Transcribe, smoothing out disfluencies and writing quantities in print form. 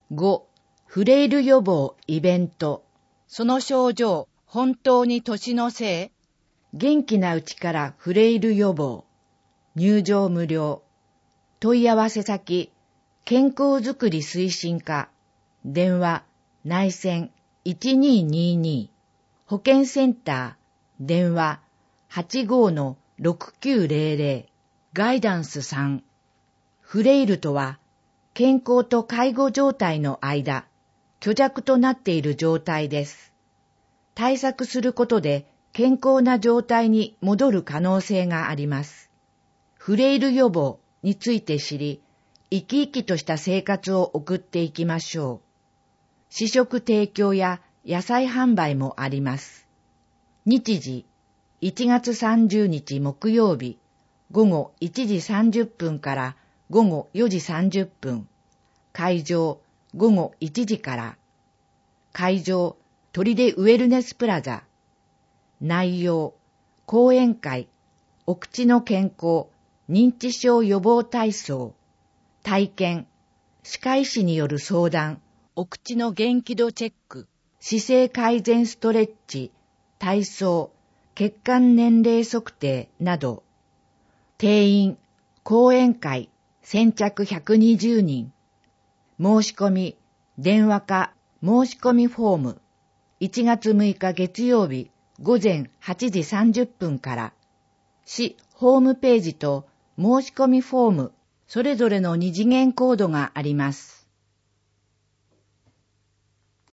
5、フレイル予防イベント。その症状、本当に年のせい？元気なうちからフレイル予防。入場無料。問い合わせ先、健康づくり推進課。電話、内線1222。保健センター、電話85-6900。ガイダンス3。フレイルとは、健康と介護状態の間、虚弱となっている状態です。対策することで健康な状態に戻る可能性があります。フレイル予防について知り、生き生きとした生活を送っていきましょう。試食提供や野菜販売もあります。日時、1月30日木曜日、午後1時30分から午後4時30分。会場、午後1時から。会場、砦ウェルネスプラザ。内容、講演会、お口の健康、認知症予防体操。体験、歯科医師による相談、お口の元気度チェック、姿勢改善ストレッチ、体操、血管年齢測定など。定員、講演会、先着120人。申し込み、電話か申し込みフォーム。1月6日月曜日午前8時30分から。市ホームページと申し込みフォーム、それぞれの2次元コードがあります。